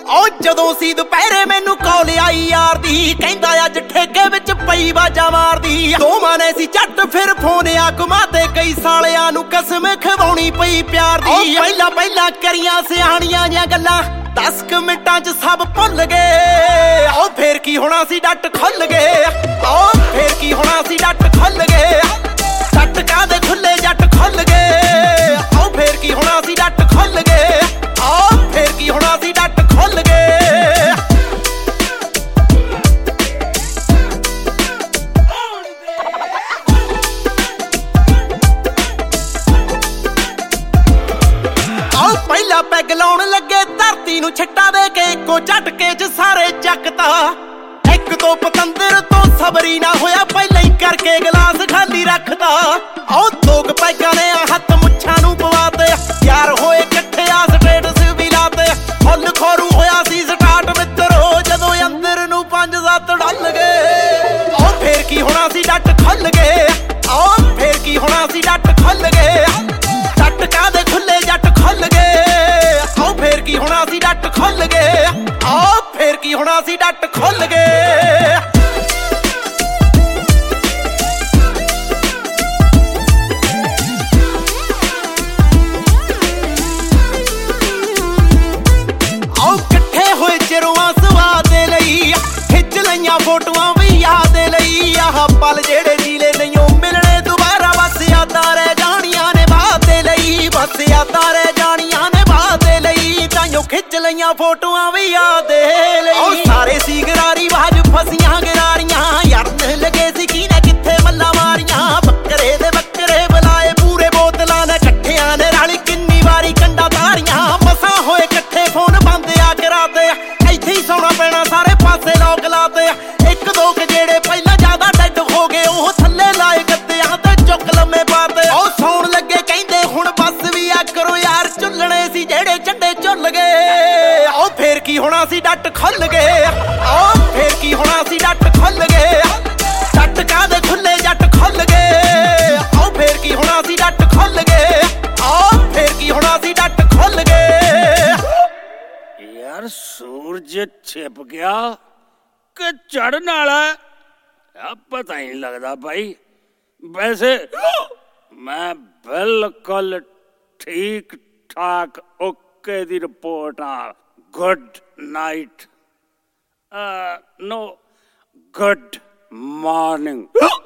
ਉਹ ਜਦੋਂ ਸੀ ਦੁਪਹਿਰੇ ਮੈਨੂੰ ਕਾਲ ਆਈ ਯਾਰ ਦੀ, ਕਹਿੰਦਾ ਅੱਜ ਠੇਕੇ ਵਿੱਚ ਪਈ ਬਾਜਾ ਮਾਰਦੀ। ਦੋਵਾਂ ਨੇ ਸੀ ਝੱਟ ਫਿਰ ਫੋਨ ਆ ਘੁਮਾਤੇ, ਕਈ ਸਾਲਿਆਂ ਨੂੰ ਕਸਮ ਖਵਾਉਣੀ ਪਈ ਪਿਆਰ ਦੀ। ਪਹਿਲਾਂ ਪਹਿਲਾਂ ਕਰੀਆਂ ਸਿਆਣੀਆਂ ਜਾਂ ਗੱਲਾਂ 10 ਕੁ ਮਿੰਟਾਂ 'ਚ ਸਭ ਭੁੱਲ ਗਏ। ਉਹ ਫੇਰ ਕੀ ਹੋਣਾ ਸੀ ਡੱਟ ਖੁੱਲ ਗਏ। ਉਹ ਫੇਰ ਕੀ ਹੋਣਾ ਸੀ ਡੱਟ ਖੁੱਲ ਗਏ। ਡੱਟ ਕਾਹਦੇ ਖੁੱਲੇ ਜੱਟ ਖੁੱਲ ਗਏ। ਉਹ ਫੇਰ ਕੀ ਹੋਣਾ ਸੀ ਡੱਟ ਖੁੱਲ ਗਏ। ਉਹ ਫੇਰ ਕੀ ਹੋਣਾ ਸੀ ਡੱਟ ਖੁੱਲ ਗਏ। ਪਹਿਲਾਂ ਪੈਗ ਲਾਉਣ ਲੱਗੇ ਧਰਤੀ ਨੂੰ ਛਿੱਟਾ ਦੇ ਕੇ, ਇੱਕੋ ਝਟਕੇ 'ਚ ਸਾਰੇ ਚੱਕਤਾ। ਇੱਕ ਦੋ ਪਤੰਦਰ ਤੋਂ ਸਬਰੀ ਨਾ ਹੋਇਆ, ਪਹਿਲਾਂ ਹੀ ਕਰਕੇ ਗਲਾਸ ਖਾਲੀ ਰੱਖਦਾ। ਉਹ ਦੋ ਕੁ ਪੈਗਾਂ ਨੇ ਹੱਥ ਮੁੱਛਾਂ ਨੂੰ ਪਵਾਤੇ, ਯਾਰ ਹੋਏ ਇਕੱਠੇ ਆ ਸਟੇਟਸ ਵੀ ਲਾਤੇ। ਫੁੱਲ ਖੋਰੂ ਹੋਇਆ ਸੀ ਸਟਾਰਟ ਮਿੱਤਰੋ, ਜਦੋਂ ਅੰਦਰ ਨੂੰ 5-7 ਡੱਲ ਗਏ। ਉਹ ਫੇਰ ਕੀ ਹੋਣਾ ਸੀ ਡੱਟ ਖੁੱਲ ਗਏ। ਉਹ ਫੇਰ ਕੀ ਹੋਣਾ ਸੀ ਡੱਟ ਖੁੱਲ ਗਏ। ਡੱਟ ਕਾਹਦੇ ਖੁੱਲੇ ਜੱਟ ਖੁੱਲ ਗਏ। ਉਹ ਫੇਰ ਕੀ ਹੋਣਾ ਸੀ ਡੱਟ ਖੁੱਲ ਗਏ। ਉਹ ਫੇਰ ਕੀ ਹੋਣਾ ਸੀ ਡੱਟ ਖੁੱਲ ਗਏ। ਉਹ ਇਕੱਠੇ ਹੋਏ ਚਿਰਵਾਂ ਸਵਾਦ ਦੇ ਲਈ, ਖਿੱਚ ਲਈਆਂ ਫੋਟੋਆਂ ਵੀ ਯਾਦ ਦੇ ਲਈ। ਆਹ ਪਲ ਜਿਹੜੇ ਜੀਲੇ ਨਹੀਂ ਉਹ ਮਿਲਣੇ ਦੁਬਾਰਾ, ਬਸ ਯਾਦਾਂ ਰਹਿ ਜਾਣੀਆਂ ਨੇ ਬਾਤ ਦੇ ਲਈ। ਬਸ ਯਾਦਾਂ ਰਹਿ ਜਾਣੀਆਂ ਨੇ ਬਾਤ ਦੇ ਲਈ, ਤਾਈਓ ਖਿੱਚ ਲਈਆਂ ਫੋਟੋਆਂ ਵੀ ਯਾਦ ਦੇ ਲਈ। ਉਹ ਸਾਰੇ ਸੀ ਗਰਾਰੀ ਬਾਜ ਫਸੀਆਂ ਗਰਾਰੀਆਂ, ਯਾਰਨ ਲੱਗੇ ਸੀ ਕੀ ਨੇ ਕਿੱਥੇ ਮੱਲਾ ਮਾਰੀਆਂ। ਬੱਕਰੇ ਦੇ ਬੱਕਰੇ ਬੁਲਾਏ ਪੂਰੇ ਬੋਤਲਾਂ ਨੇ, ਇਕੱਠਿਆਂ ਨੇ ਰਲ ਕਿੰਨੀ ਵਾਰੀ ਕੰਡਾ ਤਾਰੀਆਂ। ਮਸਾਂ ਹੋਏ ਇਕੱਠੇ ਫੋਨ ਬੰਦ ਆ ਕਰਾਤੇ, ਇੱਥੇ ਹੀ ਸੌਣਾ ਪੈਣਾ ਸਾਰੇ ਪਾਸੇ ਲੋਕ ਲਾਤੇ। ਇੱਕ ਦੋ ਕੁ ਜਿਹੜੇ ਪਹਿਲਾਂ ਜ਼ਿਆਦਾ ਡੈਡ ਹੋ ਗਏ, ਉਹ ਥੱਲੇ ਲਾਏ ਗੱਦਿਆਂ ਤੇ ਚੁੱਕ ਲੰਮੇ ਪਾਤੇ। ਉਹ ਸੌਣ ਲੱਗੇ ਕਹਿੰਦੇ ਹੁਣ ਬਸ ਵੀ ਆ ਕਰੋ ਯਾਰ, ਝੁੱਲਣੇ ਸੀ ਜਿਹੜੇ ਝੰਡੇ ਝੁੱਲ ਗਏ। ਉਹ ਫੇਰ ਕੀ ਹੋਣਾ ਸੀ ਡੱਟ ਖੁੱਲ ਗਏ। ਉਹ ਫੇਰ ਕੀ ਹੋਣਾ ਸੀ ਡੱਟ ਖੁੱਲ ਗਏ। ਡੱਟ ਕਾਹਦੇ ਖੁੱਲੇ ਜੱਟ ਖੁੱਲ ਗਏ। ਉਹ ਫੇਰ ਕੀ ਹੋਣਾ ਸੀ ਡੱਟ ਖੁੱਲ ਗਏ। ਉਹ ਫੇਰ ਕੀ ਹੋਣਾ ਸੀ ਡੱਟ ਖੁੱਲ ਗਏ। ਯਾਰ ਸੂਰਜ ਛਿਪ ਗਿਆ ਕਿ ਚੜ੍ਹਨ ਵਾਲਾ, ਪਤਾ ਹੀ ਨਹੀਂ ਲੱਗਦਾ ਭਾਈ। ਵੈਸੇ ਮੈਂ ਬਿਲਕੁਲ ਠੀਕ ਠਾਕ ਓਕੇ ਦੀ ਰਿਪੋਰਟ ਆ। Good night, no good morning.